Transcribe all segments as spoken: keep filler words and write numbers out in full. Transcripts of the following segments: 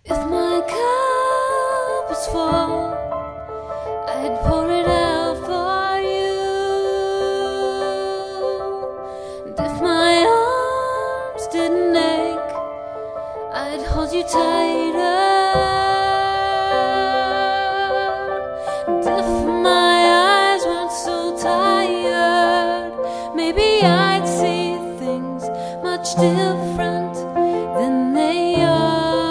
If my cup is full, I'd pour it out for you. And if my arms didn't ache, I'd hold you tighter. And if my eyes weren't so tired, maybe I'd see things much different than they are.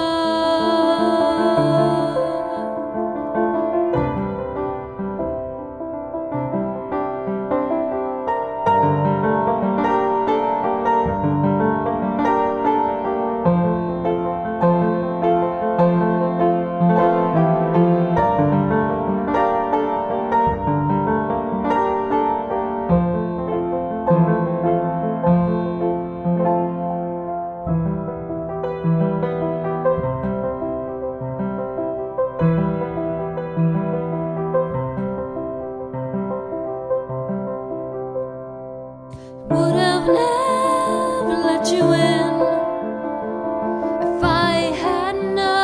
Would have never let you in if I had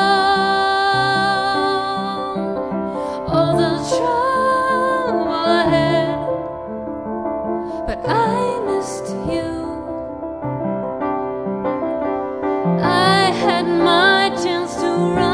known all the trouble ahead, but I missed you. I had my chance to run.